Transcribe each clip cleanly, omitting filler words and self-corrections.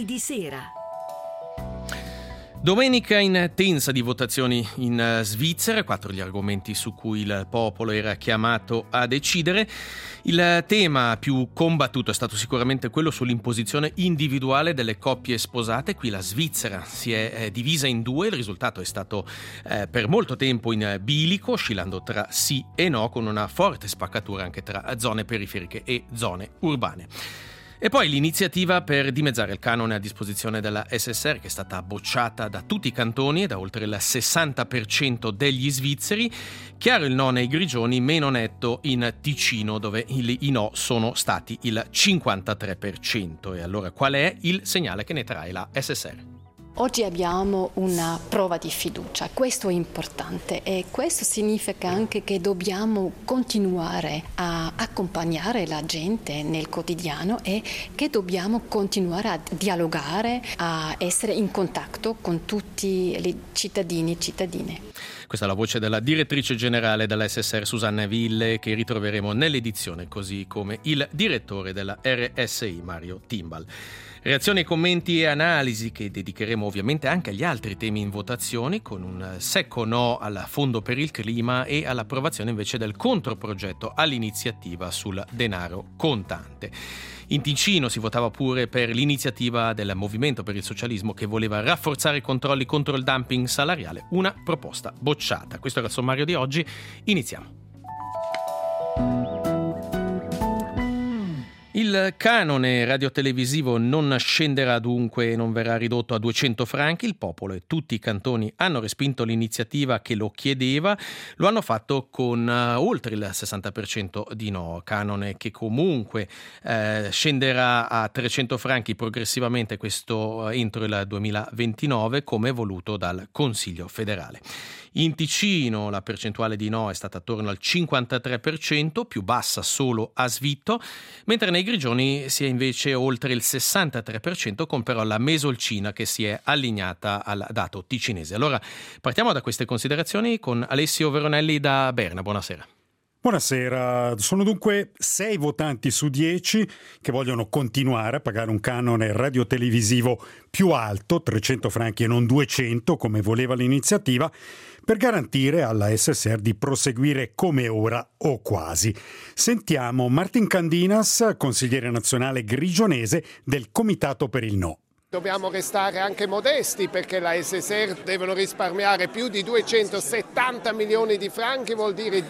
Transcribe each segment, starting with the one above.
Lunedì sera. Domenica intensa di votazioni in Svizzera, 4 gli argomenti su cui il popolo era chiamato a decidere. Il tema più combattuto è stato sicuramente quello sull'imposizione individuale delle coppie sposate. Qui la Svizzera si è divisa in due, il risultato è stato per molto tempo in bilico, oscillando tra sì e no, con una forte spaccatura anche tra zone periferiche e zone urbane. E poi l'iniziativa per dimezzare il canone a disposizione della SSR, che è stata bocciata da tutti i cantoni e da oltre il 60% degli svizzeri. Chiaro il no nei Grigioni, meno netto in Ticino, dove i no sono stati il 53%. E allora qual è il segnale che ne trae la SSR? Oggi abbiamo una prova di fiducia, questo è importante e questo significa anche che dobbiamo continuare a accompagnare la gente nel quotidiano e che dobbiamo continuare a dialogare, a essere in contatto con tutti i cittadini e cittadine. Questa è la voce della direttrice generale della SSR Susanne Ville, che ritroveremo nell'edizione, così come il direttore della RSI Mario Timbal. Reazioni, commenti e analisi che dedicheremo ovviamente anche agli altri temi in votazione, con un secco no al Fondo per il Clima e all'approvazione invece del controprogetto all'iniziativa sul denaro contante. In Ticino si votava pure per l'iniziativa del Movimento per il Socialismo, che voleva rafforzare i controlli contro il dumping salariale, una proposta bocciata. Questo era il sommario di oggi, iniziamo. Il canone radiotelevisivo non scenderà dunque e non verrà ridotto a 200 franchi. Il popolo e tutti i cantoni hanno respinto l'iniziativa che lo chiedeva. Lo hanno fatto con oltre il 60% di no. Canone che comunque scenderà a 300 franchi progressivamente, questo entro il 2029, come voluto dal Consiglio federale. In Ticino la percentuale di no è stata attorno al 53%, più bassa solo a Svitto, mentre nei Grigioni si è invece oltre il 63%, con però la Mesolcina che si è allineata al dato ticinese. Allora partiamo da queste considerazioni con Alessio Veronelli da Berna. Buonasera. Buonasera, sono dunque 6 votanti su 10 che vogliono continuare a pagare un canone radiotelevisivo più alto, 300 franchi e non 200 come voleva l'iniziativa, per garantire alla SSR di proseguire come ora o quasi. Sentiamo Martin Candinas, consigliere nazionale grigionese del Comitato per il No. Dobbiamo restare anche modesti, perché la SSR devono risparmiare più di 270 milioni di franchi, vuol dire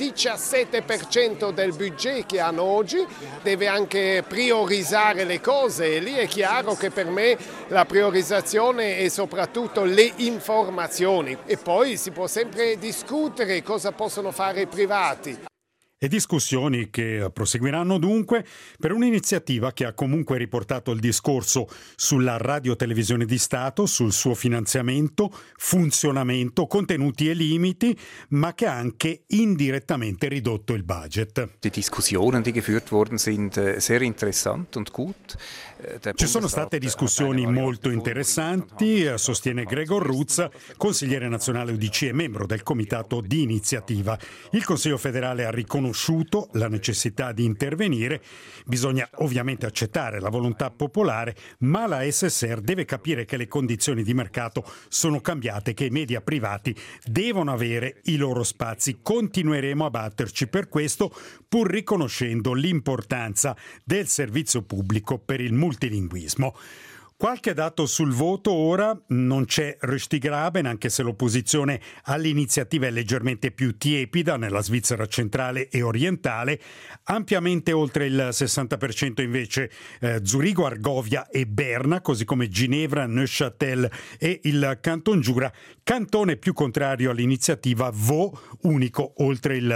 17% del budget che hanno oggi, deve anche priorizzare le cose e lì è chiaro che per me la priorizzazione è soprattutto le informazioni e poi si può sempre discutere cosa possono fare i privati. E discussioni che proseguiranno dunque per un'iniziativa che ha comunque riportato il discorso sulla radiotelevisione di Stato, sul suo finanziamento, funzionamento, contenuti e limiti, ma che ha anche indirettamente ridotto il budget. Die Diskussionen, die geführt worden sind, sehr interessant und gut. Ci sono state discussioni molto interessanti, sostiene Gregor Ruz, consigliere nazionale UDC e membro del comitato di iniziativa. Il Consiglio federale ha riconosciuto la necessità di intervenire, bisogna ovviamente accettare la volontà popolare, ma la SSR deve capire che le condizioni di mercato sono cambiate, che i media privati devono avere i loro spazi. Continueremo a batterci per questo, pur riconoscendo l'importanza del servizio pubblico per il multilinguismo. Qualche dato sul voto ora: non c'è Röstigraben, anche se l'opposizione all'iniziativa è leggermente più tiepida nella Svizzera centrale e orientale, ampiamente oltre il 60% invece Zurigo, Argovia e Berna, così come Ginevra, Neuchâtel e il Canton Giura. Cantone più contrario all'iniziativa, Vaud, unico oltre il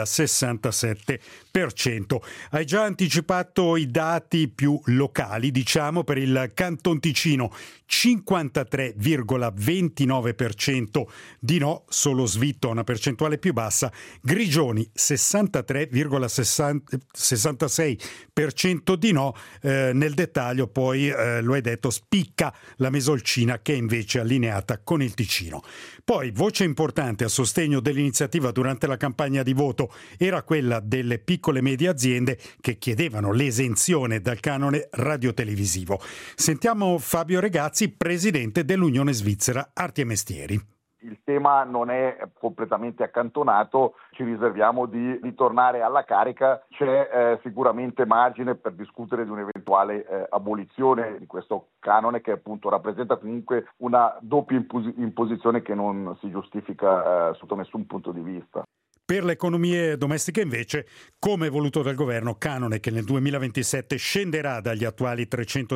67%. Hai già anticipato i dati più locali, diciamo, per il Canton Ticino 53,29% di no, solo Svitto ha una percentuale più bassa, Grigioni 63,66% di no, nel dettaglio poi lo hai detto spicca la Mesolcina che è invece allineata con il Ticino. Poi, voce importante a sostegno dell'iniziativa durante la campagna di voto era quella delle piccole e medie aziende che chiedevano l'esenzione dal canone radiotelevisivo. Sentiamo Fabio Regazzi, presidente dell'Unione Svizzera Arti e Mestieri. Il tema non è completamente accantonato, ci riserviamo di ritornare alla carica, c'è sicuramente margine per discutere di un'eventuale abolizione di questo canone che appunto rappresenta comunque una doppia imposizione che non si giustifica sotto nessun punto di vista. Per le economie domestiche invece, come voluto dal governo, canone che nel 2027 scenderà dagli attuali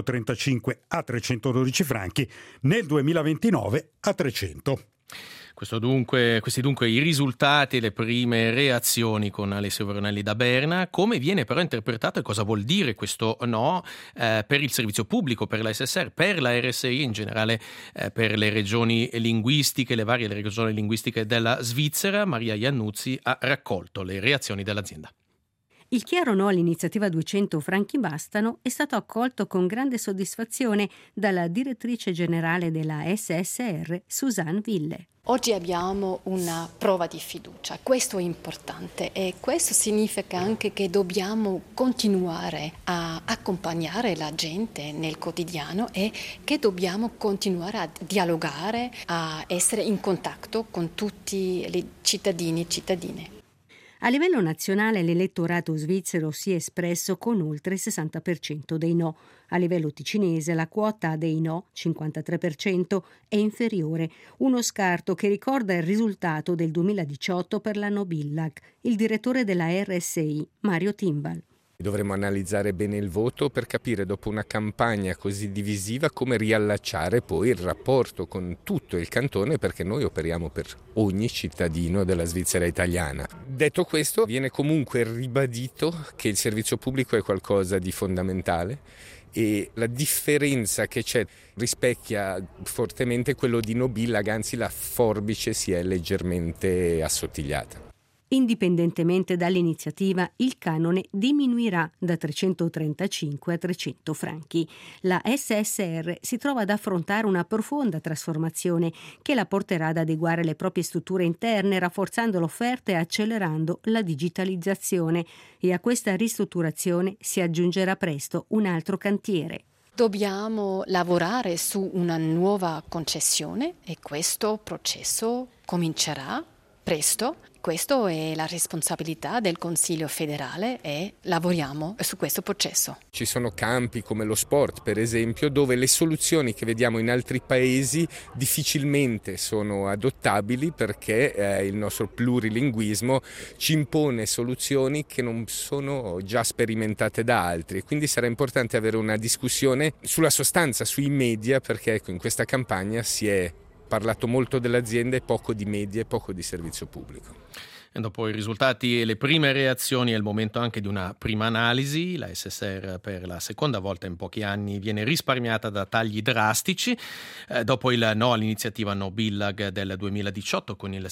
335 a 312 franchi, nel 2029 a 300. Questi dunque i risultati e le prime reazioni con Alessio Veronelli da Berna. Come viene però interpretato e cosa vuol dire questo no per il servizio pubblico, per la SSR, per la RSI in generale, per le regioni linguistiche, le varie regioni linguistiche della Svizzera? Maria Iannuzzi ha raccolto le reazioni dell'azienda. Il chiaro no all'iniziativa 200 franchi bastano è stato accolto con grande soddisfazione dalla direttrice generale della SSR, Susanne Ville. Oggi abbiamo una prova di fiducia, questo è importante e questo significa anche che dobbiamo continuare a accompagnare la gente nel quotidiano e che dobbiamo continuare a dialogare, a essere in contatto con tutti i cittadini e cittadine. A livello nazionale l'elettorato svizzero si è espresso con oltre il 60% dei no. A livello ticinese la quota dei no, 53%, è inferiore, uno scarto che ricorda il risultato del 2018 per la Nobillag. Il direttore della RSI, Mario Timbal. Dovremmo analizzare bene il voto per capire dopo una campagna così divisiva come riallacciare poi il rapporto con tutto il cantone, perché noi operiamo per ogni cittadino della Svizzera italiana. Detto questo, viene comunque ribadito che il servizio pubblico è qualcosa di fondamentale e la differenza che c'è rispecchia fortemente quello di Nobillag, anzi la forbice si è leggermente assottigliata. Indipendentemente dall'iniziativa, il canone diminuirà da 335 a 300 franchi. La SSR si trova ad affrontare una profonda trasformazione che la porterà ad adeguare le proprie strutture interne, rafforzando l'offerta e accelerando la digitalizzazione. E a questa ristrutturazione si aggiungerà presto un altro cantiere. Dobbiamo lavorare su una nuova concessione e questo processo comincerà presto. Questa è la responsabilità del Consiglio federale e lavoriamo su questo processo. Ci sono campi come lo sport, per esempio, dove le soluzioni che vediamo in altri paesi difficilmente sono adottabili perché il nostro plurilinguismo ci impone soluzioni che non sono già sperimentate da altri. Quindi sarà importante avere una discussione sulla sostanza, sui media, perché ecco, in questa campagna si è parlato molto dell'azienda e poco di media e poco di servizio pubblico. E dopo i risultati e le prime reazioni è il momento anche di una prima analisi. La SSR per la seconda volta in pochi anni viene risparmiata da tagli drastici. Dopo il no all'iniziativa Nobillag del 2018 con il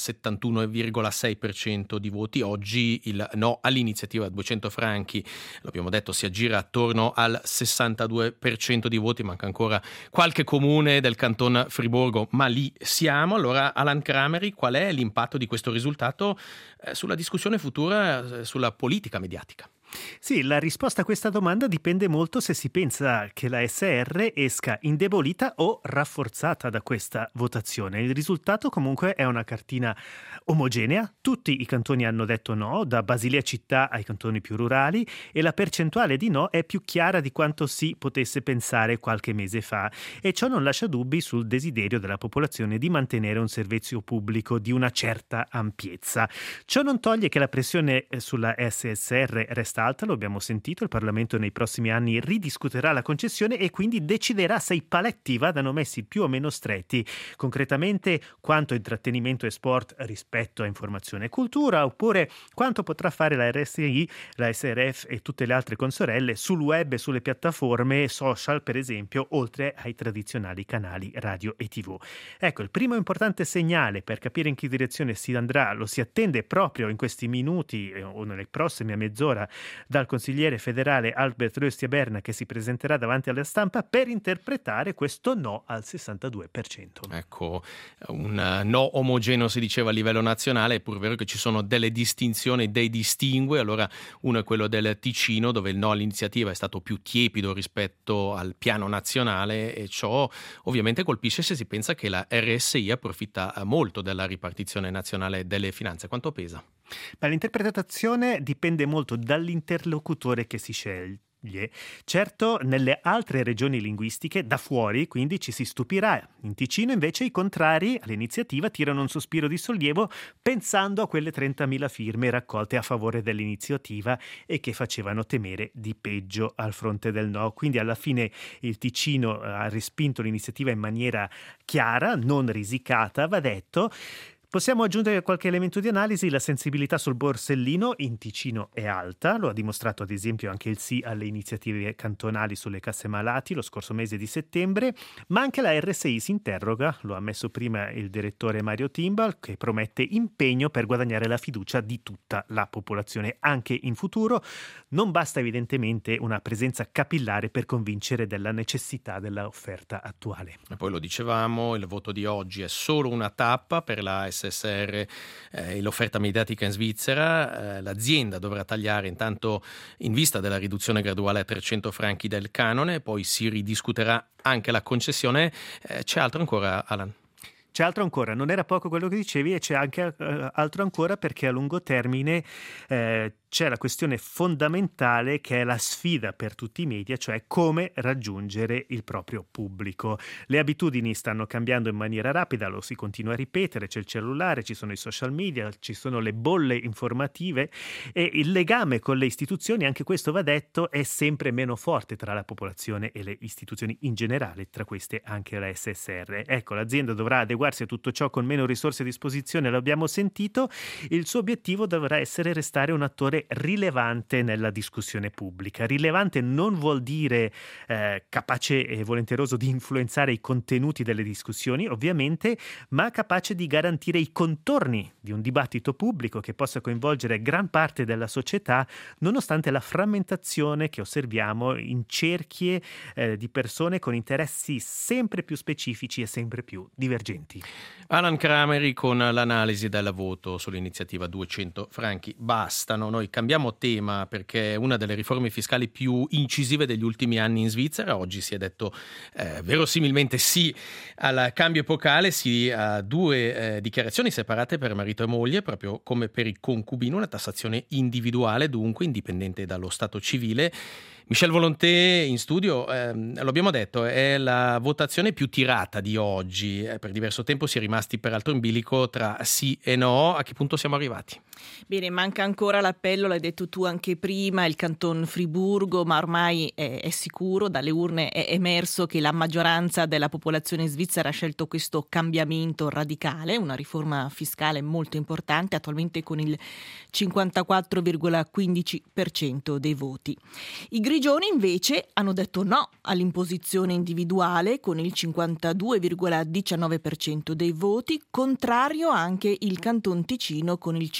71,6% di voti, oggi il no all'iniziativa 200 franchi, l'abbiamo detto, si aggira attorno al 62% di voti. Manca ancora qualche comune del canton Friburgo, ma lì siamo. Allora, Alan Krameri, qual è l'impatto di questo risultato sulla discussione futura sulla politica mediatica? Sì, la risposta a questa domanda dipende molto se si pensa che la SR esca indebolita o rafforzata da questa votazione. Il risultato comunque è una cartina omogenea, tutti i cantoni hanno detto no, da Basilea città ai cantoni più rurali, e la percentuale di no è più chiara di quanto si potesse pensare qualche mese fa, e ciò non lascia dubbi sul desiderio della popolazione di mantenere un servizio pubblico di una certa ampiezza. Ciò non toglie che la pressione sulla SSR resta alta, lo abbiamo sentito, il Parlamento nei prossimi anni ridiscuterà la concessione e quindi deciderà se i paletti vadano messi più o meno stretti, concretamente quanto intrattenimento e sport rispetto a informazione e cultura, oppure quanto potrà fare la RSI, la SRF e tutte le altre consorelle sul web e sulle piattaforme social, per esempio, oltre ai tradizionali canali radio e TV. Ecco, il primo importante segnale per capire in che direzione si andrà lo si attende proprio in questi minuti o nelle prossime mezz'ora dal consigliere federale Albert Rösti a Berna, che si presenterà davanti alla stampa per interpretare questo no al 62%. Ecco, un no omogeneo si diceva a livello nazionale, è pur vero che ci sono delle distinzioni, dei distingue. Allora uno è quello del Ticino, dove il no all'iniziativa è stato più tiepido rispetto al piano nazionale, e ciò ovviamente colpisce se si pensa che la RSI approfitta molto della ripartizione nazionale delle finanze. Quanto pesa? L'interpretazione dipende molto dall'interlocutore che si sceglie. Certo, nelle altre regioni linguistiche da fuori quindi ci si stupirà. In Ticino invece i contrari all'iniziativa tirano un sospiro di sollievo pensando a quelle 30.000 firme raccolte a favore dell'iniziativa e che facevano temere di peggio al fronte del no. Quindi alla fine il Ticino ha respinto l'iniziativa in maniera chiara, non risicata, va detto. Possiamo aggiungere qualche elemento di analisi. La sensibilità sul borsellino in Ticino è alta, lo ha dimostrato ad esempio anche il sì alle iniziative cantonali sulle casse malati lo scorso mese di settembre, ma anche la RSI si interroga, lo ha ammesso prima il direttore Mario Timbal, che promette impegno per guadagnare la fiducia di tutta la popolazione anche in futuro. Non basta evidentemente una presenza capillare per convincere della necessità dell'offerta attuale. E poi lo dicevamo, il voto di oggi è solo una tappa per la SSR e l'offerta mediatica in Svizzera. L'azienda dovrà tagliare intanto in vista della riduzione graduale a 300 franchi del canone, poi si ridiscuterà anche la concessione. C'è altro ancora, Alan? C'è altro ancora, non era poco quello che dicevi, e c'è anche altro ancora, perché a lungo termine c'è la questione fondamentale che è la sfida per tutti i media, cioè come raggiungere il proprio pubblico. Le abitudini stanno cambiando in maniera rapida, lo si continua a ripetere, c'è il cellulare, ci sono i social media, ci sono le bolle informative e il legame con le istituzioni, anche questo va detto, è sempre meno forte tra la popolazione e le istituzioni in generale, tra queste anche la SSR. Ecco, l'azienda dovrà adeguarsi a tutto ciò con meno risorse a disposizione, lo abbiamo sentito. Il suo obiettivo dovrà essere restare un attore rilevante nella discussione pubblica. Rilevante non vuol dire capace e volenteroso di influenzare i contenuti delle discussioni, ovviamente, ma capace di garantire i contorni di un dibattito pubblico che possa coinvolgere gran parte della società, nonostante la frammentazione che osserviamo in cerchie di persone con interessi sempre più specifici e sempre più divergenti. Alan Crameri con l'analisi del voto sull'iniziativa 200 franchi bastano. Noi cambiamo tema perché è una delle riforme fiscali più incisive degli ultimi anni in Svizzera. Oggi si è detto verosimilmente sì al cambio epocale, sì a due dichiarazioni separate per marito e moglie, proprio come per i concubini, una tassazione individuale, dunque indipendente dallo stato civile. Michel Volonté in studio, lo abbiamo detto, è la votazione più tirata di oggi. Per diverso tempo si è rimasti peraltro in bilico tra sì e no. A che punto siamo arrivati? Bene, manca ancora l'appello, l'hai detto tu anche prima, il Canton Friburgo, ma ormai è sicuro, dalle urne è emerso che la maggioranza della popolazione svizzera ha scelto questo cambiamento radicale, una riforma fiscale molto importante, attualmente con il 54,15% dei voti. I grigioni invece hanno detto no all'imposizione individuale con il 52,19% dei voti, contrario anche il Canton Ticino con il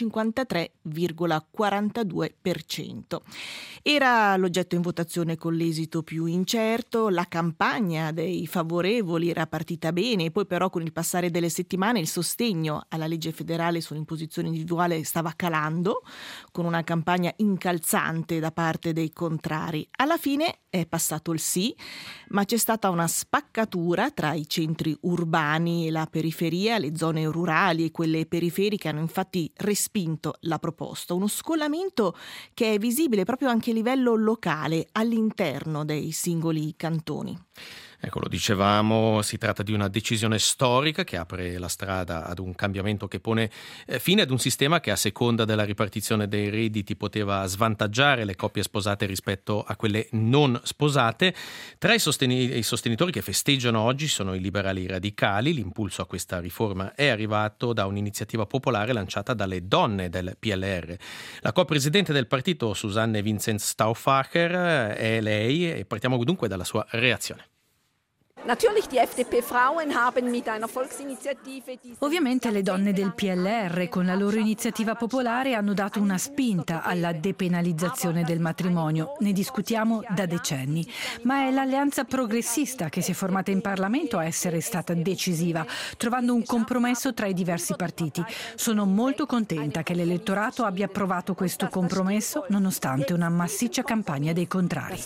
53,42%. Era l'oggetto in votazione con l'esito più incerto, la campagna dei favorevoli era partita bene, poi però con il passare delle settimane il sostegno alla legge federale sull'imposizione individuale stava calando, con una campagna incalzante da parte dei contrari. Alla fine è passato il sì, ma c'è stata una spaccatura tra i centri urbani e la periferia, le zone rurali e quelle periferiche hanno infatti respinto la proposta. Uno scollamento che è visibile proprio anche a livello locale, all'interno dei singoli cantoni. Ecco, lo dicevamo, si tratta di una decisione storica che apre la strada ad un cambiamento che pone fine ad un sistema che a seconda della ripartizione dei redditi poteva svantaggiare le coppie sposate rispetto a quelle non sposate. Tra i sostenitori che festeggiano oggi sono i liberali radicali. L'impulso a questa riforma è arrivato da un'iniziativa popolare lanciata dalle donne del PLR. La co-presidente del partito, Susanne Vincent Stauffacher, è lei, e partiamo dunque dalla sua reazione. Ovviamente le donne del PLR con la loro iniziativa popolare hanno dato una spinta alla depenalizzazione del matrimonio. Ne discutiamo da decenni, ma è l'alleanza progressista che si è formata in Parlamento a essere stata decisiva, trovando un compromesso tra i diversi partiti. Sono molto contenta che l'elettorato abbia approvato questo compromesso nonostante una massiccia campagna dei contrari.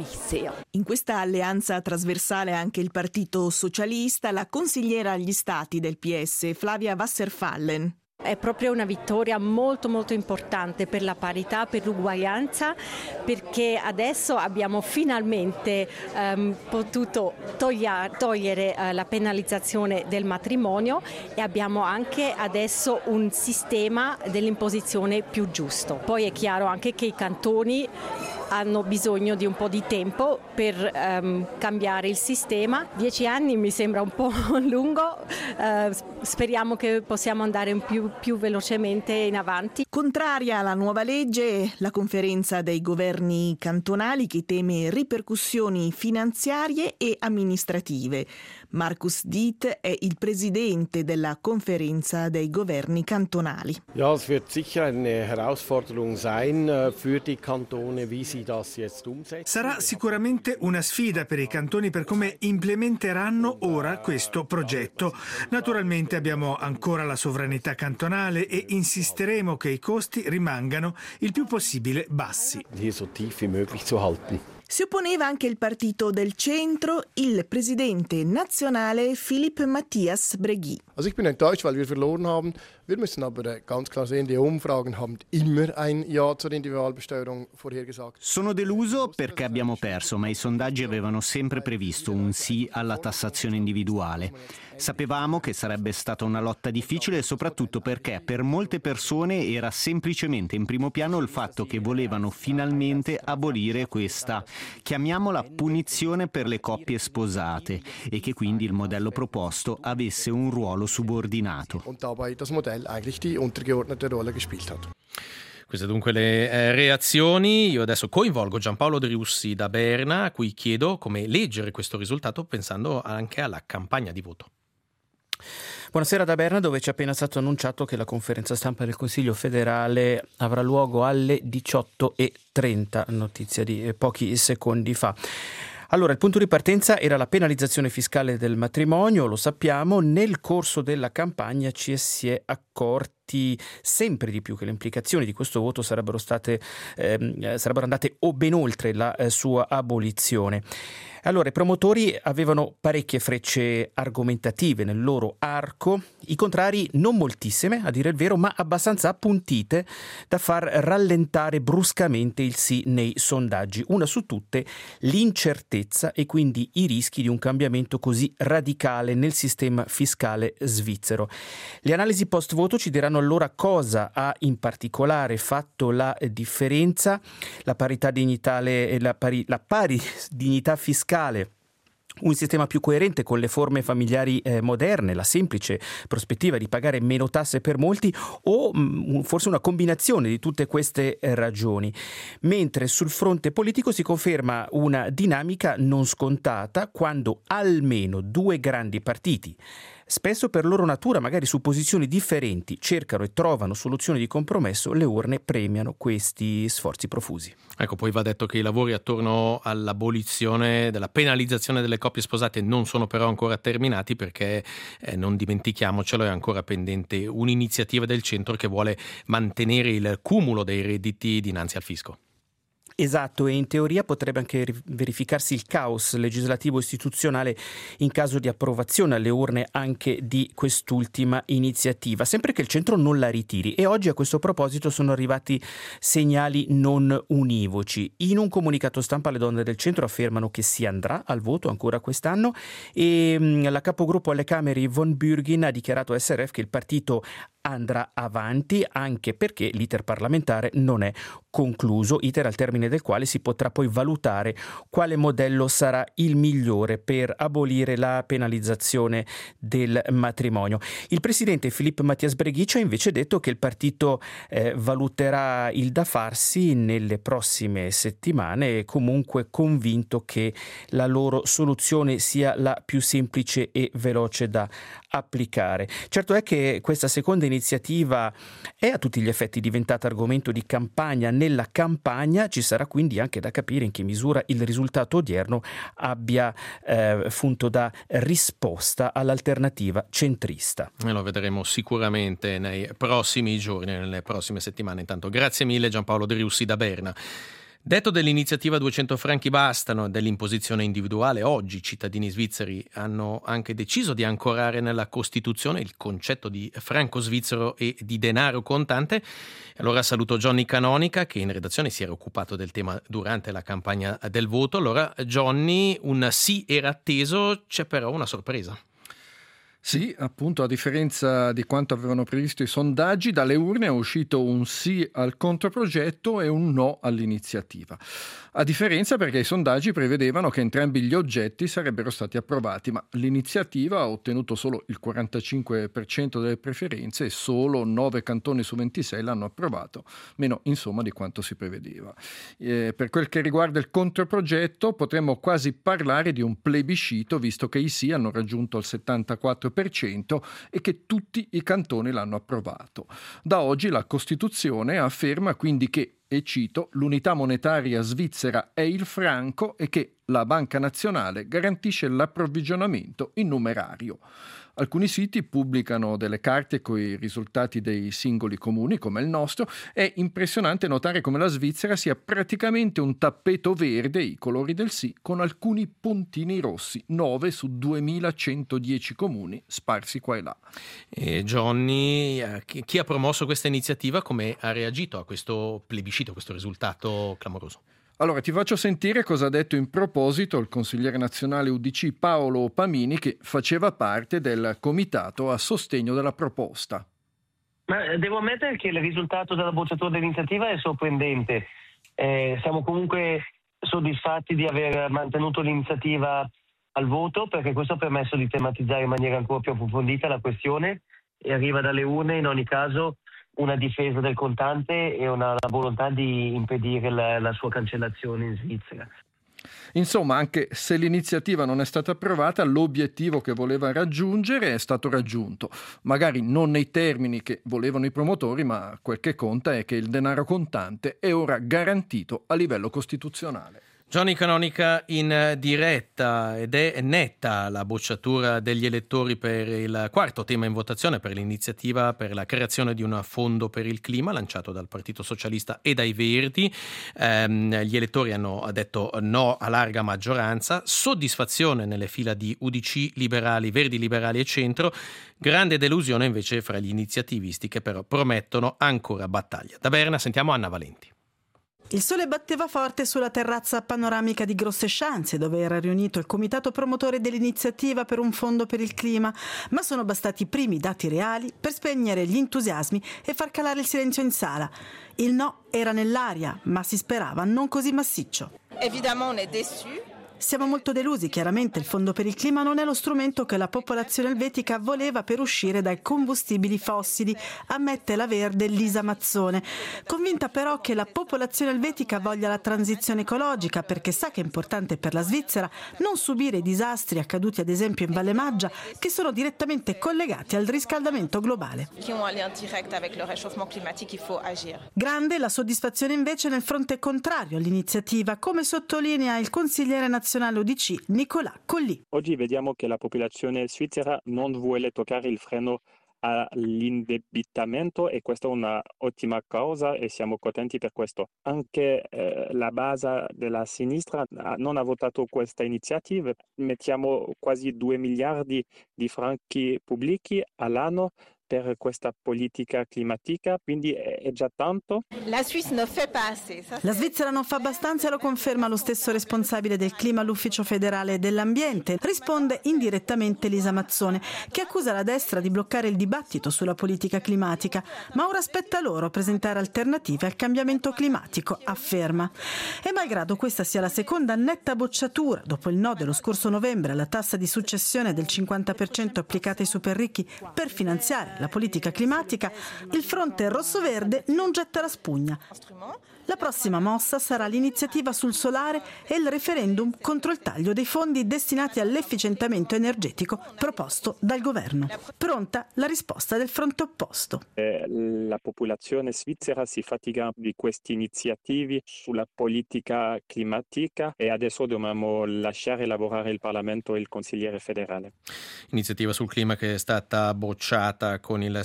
In questa alleanza trasversale anche il Partito Socialista, la consigliera agli Stati del PS, Flavia Wasserfallen. È proprio una vittoria molto molto importante per la parità, per l'uguaglianza, perché adesso abbiamo finalmente potuto togliere la penalizzazione del matrimonio e abbiamo anche adesso un sistema dell'imposizione più giusto. Poi è chiaro anche che i cantoni hanno bisogno di un po' di tempo per cambiare il sistema. 10 anni mi sembra un po' lungo, speriamo che possiamo andare più velocemente in avanti. Contraria alla nuova legge, la conferenza dei governi cantonali che teme ripercussioni finanziarie e amministrative. Markus Diet è il presidente della conferenza dei governi cantonali. Ja, es wird sicher eine Herausforderung sein für die Kantone, wie sie das jetzt umsetzen. Sarà sicuramente una sfida per i cantoni per come implementeranno ora questo progetto. Naturalmente abbiamo ancora la sovranità cantonale e insisteremo che i costi rimangano il più possibile bassi. Hier so tief wie möglich zu halten. Si opponeva anche il partito del centro, il presidente nazionale Philippe Matthias Bregui. Also ich bin enttäuscht, weil wir verloren haben. Wir müssen aber ganz klar sehen, die Umfragen haben immer ein Ja zur Individualbesteuerung vorhergesagt. Sono deluso perché abbiamo perso, ma i sondaggi avevano sempre previsto un sì alla tassazione individuale. Sapevamo che sarebbe stata una lotta difficile, soprattutto perché per molte persone era semplicemente in primo piano il fatto che volevano finalmente abolire questa, chiamiamola punizione per le coppie sposate, e che quindi il modello proposto avesse un ruolo subordinato. Und dabei das Modell eigentlich die untergeordnete Rolle gespielt hat. Queste dunque le reazioni. Io adesso coinvolgo Giampaolo Driussi da Berna, a cui chiedo come leggere questo risultato pensando anche alla campagna di voto. Buonasera da Berna, dove ci è appena stato annunciato che la conferenza stampa del Consiglio federale avrà luogo alle 18:30, notizia di pochi secondi fa. Allora, il punto di partenza era la penalizzazione fiscale del matrimonio, lo sappiamo. Nel corso della campagna ci si è accorti sempre di più che le implicazioni di questo voto sarebbero andate ben oltre la sua abolizione. Allora, i promotori avevano parecchie frecce argomentative nel loro arco, i contrari non moltissime, a dire il vero, ma abbastanza appuntite da far rallentare bruscamente il sì nei sondaggi. Una su tutte, l'incertezza e quindi i rischi di un cambiamento così radicale nel sistema fiscale svizzero. Le analisi post-voto ci diranno allora cosa ha in particolare fatto la differenza, la parità dignitale, la pari dignità fiscale, un sistema più coerente con le forme familiari moderne, la semplice prospettiva di pagare meno tasse per molti o forse una combinazione di tutte queste ragioni. Mentre sul fronte politico si conferma una dinamica non scontata quando almeno due grandi partiti, spesso per loro natura, magari su posizioni differenti, cercano e trovano soluzioni di compromesso, le urne premiano questi sforzi profusi. Ecco, poi va detto che i lavori attorno all'abolizione della penalizzazione delle coppie sposate non sono però ancora terminati perché, non dimentichiamocelo, è ancora pendente un'iniziativa del centro che vuole mantenere il cumulo dei redditi dinanzi al fisco. Esatto, e in teoria potrebbe anche verificarsi il caos legislativo istituzionale in caso di approvazione alle urne anche di quest'ultima iniziativa, sempre che il centro non la ritiri. E oggi a questo proposito sono arrivati segnali non univoci. In un comunicato stampa le donne del centro affermano che si andrà al voto ancora quest'anno e la capogruppo alle Camere Yvonne Bürgin ha dichiarato a SRF che il partito andrà avanti, anche perché l'iter parlamentare non è concluso, iter al termine del quale si potrà poi valutare quale modello sarà il migliore per abolire la penalizzazione del matrimonio. Il presidente Filippo Mattias Breghiccio ha invece detto che il partito valuterà il da farsi nelle prossime settimane e comunque convinto che la loro soluzione sia la più semplice e veloce da applicare. Certo è che questa seconda iniziativa è a tutti gli effetti diventata argomento di campagna nella campagna, ci sarà quindi anche da capire in che misura il risultato odierno abbia funto da risposta all'alternativa centrista. E lo vedremo sicuramente nei prossimi giorni, nelle prossime settimane. Intanto grazie mille Giampaolo De Riussi da Berna. Detto dell'iniziativa 200 franchi bastano, dell'imposizione individuale, oggi i cittadini svizzeri hanno anche deciso di ancorare nella Costituzione il concetto di franco svizzero e di denaro contante. Allora saluto Johnny Canonica, che in redazione si era occupato del tema durante la campagna del voto. Allora Johnny, un sì era atteso, c'è però una sorpresa. Sì, appunto, a differenza di quanto avevano previsto i sondaggi, dalle urne è uscito un sì al controprogetto e un no all'iniziativa. A differenza perché i sondaggi prevedevano che entrambi gli oggetti sarebbero stati approvati, ma l'iniziativa ha ottenuto solo il 45% delle preferenze e solo 9 cantoni su 26 l'hanno approvato, meno insomma di quanto si prevedeva. Per quel che riguarda il controprogetto potremmo quasi parlare di un plebiscito, visto che i sì hanno raggiunto il 74% e che tutti i cantoni l'hanno approvato. Da oggi la Costituzione afferma quindi che, e cito, l'unità monetaria svizzera è il franco e che la Banca Nazionale garantisce l'approvvigionamento in numerario. Alcuni siti pubblicano delle carte con i risultati dei singoli comuni, come il nostro. È impressionante notare come la Svizzera sia praticamente un tappeto verde, i colori del sì, con alcuni puntini rossi, 9 su 2110 comuni sparsi qua e là. Johnny, chi ha promosso questa iniziativa, come ha reagito a questo plebiscito, a questo risultato clamoroso? Allora, ti faccio sentire cosa ha detto in proposito il consigliere nazionale UDC Paolo Pamini, che faceva parte del comitato a sostegno della proposta. Ma devo ammettere che il risultato della bocciatura dell'iniziativa è sorprendente. Siamo comunque soddisfatti di aver mantenuto l'iniziativa al voto, perché questo ha permesso di tematizzare in maniera ancora più approfondita la questione e arriva dalle urne in ogni caso una difesa del contante e la volontà di impedire la sua cancellazione in Svizzera. Insomma, anche se l'iniziativa non è stata approvata, l'obiettivo che voleva raggiungere è stato raggiunto. Magari non nei termini che volevano i promotori, ma quel che conta è che il denaro contante è ora garantito a livello costituzionale. Johnny Canonica in diretta, ed è netta la bocciatura degli elettori per il quarto tema in votazione, per l'iniziativa per la creazione di un fondo per il clima lanciato dal Partito Socialista e dai Verdi. Gli elettori hanno detto no a larga maggioranza, soddisfazione nelle fila di UDC, Liberali, Verdi Liberali e Centro, grande delusione invece fra gli iniziativisti che però promettono ancora battaglia. Da Berna sentiamo Anna Valenti. Il sole batteva forte sulla terrazza panoramica di Grosse Schanze, dove era riunito il comitato promotore dell'iniziativa per un fondo per il clima, ma sono bastati i primi dati reali per spegnere gli entusiasmi e far calare il silenzio in sala. Il no era nell'aria, ma si sperava non così massiccio. Évidemment, on est déçus. Siamo molto delusi, chiaramente il Fondo per il Clima non è lo strumento che la popolazione elvetica voleva per uscire dai combustibili fossili, ammette la verde Lisa Mazzone, convinta però che la popolazione elvetica voglia la transizione ecologica perché sa che è importante per la Svizzera non subire i disastri accaduti ad esempio in Valle Maggia che sono direttamente collegati al riscaldamento globale. Grande la soddisfazione invece nel fronte contrario all'iniziativa, come sottolinea il consigliere nazionale UDC Nicolas Colli. Oggi vediamo che la popolazione svizzera non vuole toccare il freno all'indebitamento e questa è una ottima cosa e siamo contenti per questo. Anche la base della sinistra non ha votato questa iniziativa. Mettiamo quasi 2 miliardi di franchi pubblici all'anno per questa politica climatica, quindi è già tanto. La Svizzera non fa abbastanza, lo conferma lo stesso responsabile del clima all'Ufficio federale dell'ambiente. Risponde indirettamente Lisa Mazzone, che accusa la destra di bloccare il dibattito sulla politica climatica, ma ora spetta loro presentare alternative al cambiamento climatico, afferma. E malgrado questa sia la seconda netta bocciatura dopo il no dello scorso novembre alla tassa di successione del 50% applicata ai super ricchi per finanziare la politica climatica, il fronte rosso-verde non getta la spugna. La prossima mossa sarà l'iniziativa sul solare e il referendum contro il taglio dei fondi destinati all'efficientamento energetico proposto dal governo. Pronta la risposta del fronte opposto. La popolazione svizzera si fatica di queste iniziative sulla politica climatica e adesso dobbiamo lasciare lavorare il Parlamento e il consigliere federale. Iniziativa sul clima che è stata bocciata con il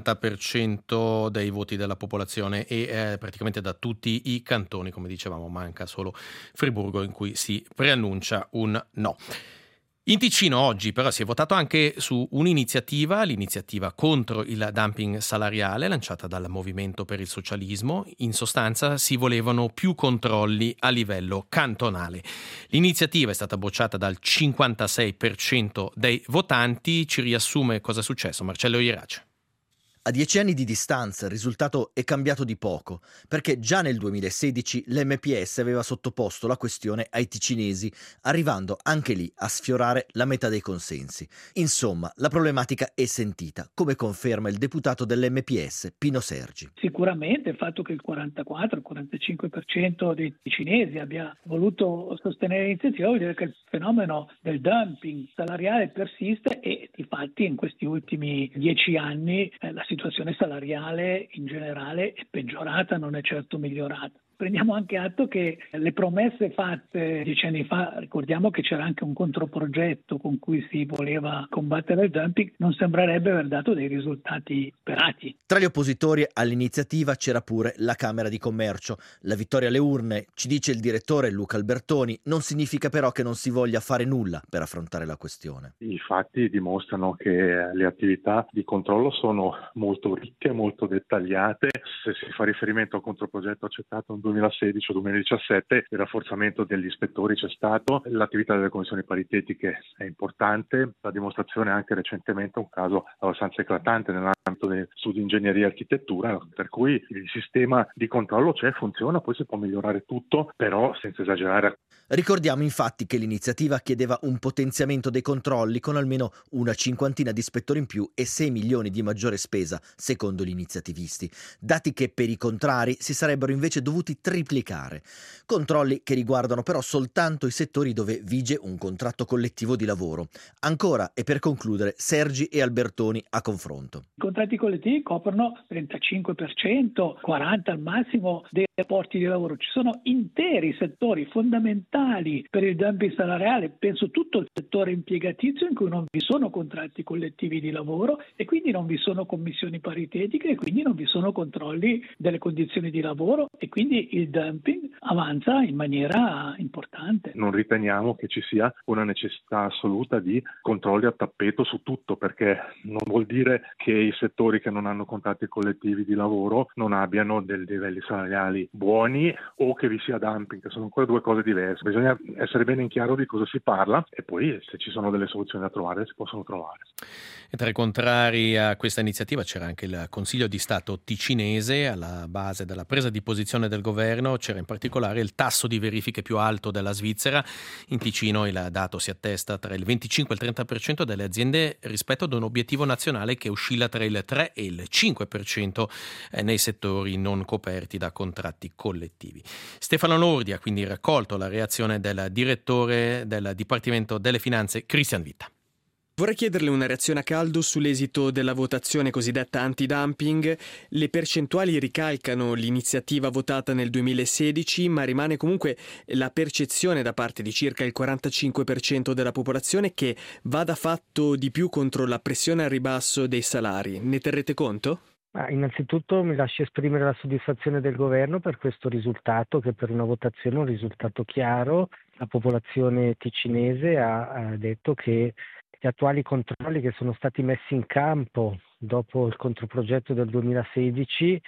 70% dei voti della popolazione e praticamente da tutti i cantoni, come dicevamo, manca solo Friburgo in cui si preannuncia un no. In Ticino oggi però si è votato anche su un'iniziativa, l'iniziativa contro il dumping salariale lanciata dal Movimento per il Socialismo. In sostanza si volevano più controlli a livello cantonale. L'iniziativa è stata bocciata dal 56% dei votanti. Ci riassume cosa è successo Marcello Ierace. A 10 anni di distanza il risultato è cambiato di poco, perché già nel 2016 l'MPS aveva sottoposto la questione ai ticinesi, arrivando anche lì a sfiorare la metà dei consensi. Insomma, la problematica è sentita, come conferma il deputato dell'MPS Pino Sergi. Sicuramente il fatto che il 44-45% dei ticinesi abbia voluto sostenere l'iniziativa vuol dire che il fenomeno del dumping salariale persiste e difatti in questi ultimi 10 anni la situazione salariale in generale è peggiorata, non è certo migliorata. Prendiamo anche atto che le promesse fatte 10 anni fa, ricordiamo che c'era anche un controprogetto con cui si voleva combattere il dumping, non sembrerebbe aver dato dei risultati sperati. Tra gli oppositori all'iniziativa c'era pure la Camera di Commercio. La vittoria alle urne, ci dice il direttore Luca Albertoni, non significa però che non si voglia fare nulla per affrontare la questione. I fatti dimostrano che le attività di controllo sono molto ricche, molto dettagliate. Se si fa riferimento al controprogetto accettato nel 2016 o 2017, il rafforzamento degli ispettori c'è stato, l'attività delle commissioni paritetiche è importante, la dimostrazione anche recentemente un caso abbastanza eclatante nell'ambito dei studi di ingegneria e architettura, per cui il sistema di controllo c'è, funziona, poi si può migliorare tutto, però senza esagerare. Ricordiamo infatti che l'iniziativa chiedeva un potenziamento dei controlli con almeno una cinquantina di ispettori in più e 6 milioni di maggiore spesa, secondo gli iniziativisti, dati che per i contrari si sarebbero invece dovuti triplicare. Controlli che riguardano però soltanto i settori dove vige un contratto collettivo di lavoro. Ancora, e per concludere, Sergi e Albertoni a confronto. I contratti collettivi coprono 35%, 40% al massimo dei rapporti di lavoro. Ci sono interi settori fondamentali per il dumping salariale, penso tutto il settore impiegatizio in cui non vi sono contratti collettivi di lavoro e quindi non vi sono commissioni paritetiche e quindi non vi sono controlli delle condizioni di lavoro e quindi il dumping avanza in maniera importante. Non riteniamo che ci sia una necessità assoluta di controlli a tappeto su tutto, perché non vuol dire che i settori che non hanno contratti collettivi di lavoro non abbiano dei livelli salariali buoni o che vi sia dumping, che sono ancora due cose diverse. Bisogna essere bene in chiaro di cosa si parla e poi se ci sono delle soluzioni da trovare si possono trovare. E tra i contrari a questa iniziativa c'era anche il Consiglio di Stato ticinese. Alla base della presa di posizione del governo c'era in particolare il tasso di verifiche più alto della Svizzera. In Ticino il dato si attesta tra il 25 e il 30% delle aziende rispetto ad un obiettivo nazionale che oscilla tra il 3 e il 5% nei settori non coperti da contratti collettivi. Stefano Lordi ha quindi raccolto la reazione del direttore del Dipartimento delle Finanze, Christian Witta. Vorrei chiederle una reazione a caldo sull'esito della votazione cosiddetta anti-dumping. Le percentuali ricalcano l'iniziativa votata nel 2016, ma rimane comunque la percezione da parte di circa il 45% della popolazione che vada fatto di più contro la pressione al ribasso dei salari. Ne terrete conto? Innanzitutto mi lascio esprimere la soddisfazione del governo per questo risultato, che per una votazione è un risultato chiaro. La popolazione ticinese ha detto che gli attuali controlli che sono stati messi in campo dopo il controprogetto del 2016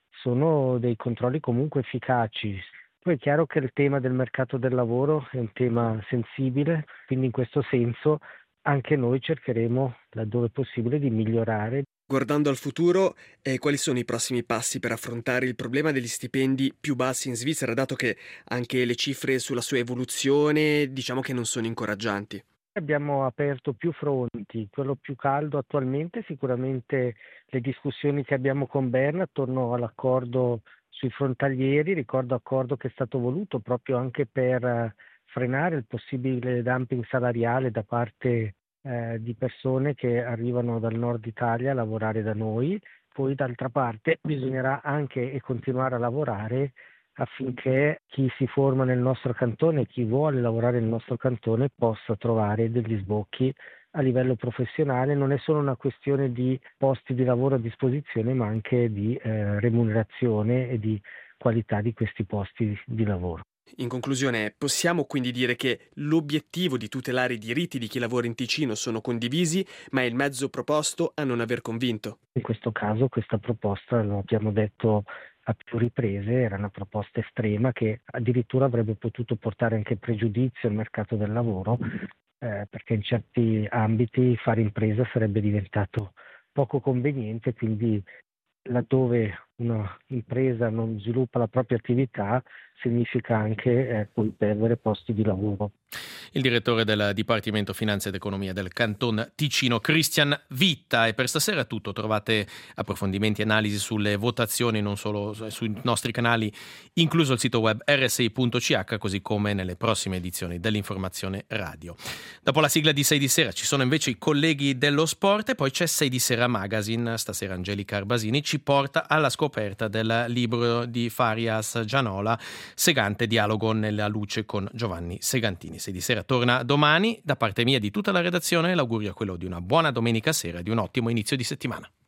sono dei controlli comunque efficaci. Poi è chiaro che il tema del mercato del lavoro è un tema sensibile, quindi in questo senso anche noi cercheremo, laddove possibile, di migliorare. Guardando al futuro, quali sono i prossimi passi per affrontare il problema degli stipendi più bassi in Svizzera, dato che anche le cifre sulla sua evoluzione diciamo che non sono incoraggianti? Abbiamo aperto più fronti, quello più caldo attualmente sicuramente le discussioni che abbiamo con Berna attorno all'accordo sui frontalieri, ricordo accordo che è stato voluto proprio anche per frenare il possibile dumping salariale da parte di persone che arrivano dal nord Italia a lavorare da noi. Poi d'altra parte bisognerà anche continuare a lavorare affinché chi si forma nel nostro cantone, chi vuole lavorare nel nostro cantone, possa trovare degli sbocchi a livello professionale. Non è solo una questione di posti di lavoro a disposizione, ma anche di remunerazione e di qualità di questi posti di lavoro. In conclusione, possiamo quindi dire che l'obiettivo di tutelare i diritti di chi lavora in Ticino sono condivisi, ma è il mezzo proposto a non aver convinto. In questo caso questa proposta, lo abbiamo detto a più riprese, era una proposta estrema che addirittura avrebbe potuto portare anche pregiudizio al mercato del lavoro, perché in certi ambiti fare impresa sarebbe diventato poco conveniente, quindi laddove una impresa non sviluppa la propria attività significa anche poi perdere posti di lavoro. Il direttore del Dipartimento Finanza ed Economia del Canton Ticino, Christian Vitta. E per stasera è tutto. Trovate approfondimenti e analisi sulle votazioni non solo sui nostri canali, incluso il sito web rsi.ch, così come nelle prossime edizioni dell'Informazione Radio. Dopo la sigla di 6 di sera ci sono invece i colleghi dello sport e poi c'è 6 di sera Magazine. Stasera Angelica Arbasini ci porta alla scoperta del libro di Farias Gianola, Segante, dialogo nella luce con Giovanni Segantini. 6 di sera torna domani. Da parte mia e di tutta la redazione l'augurio è quello di una buona domenica sera e di un ottimo inizio di settimana.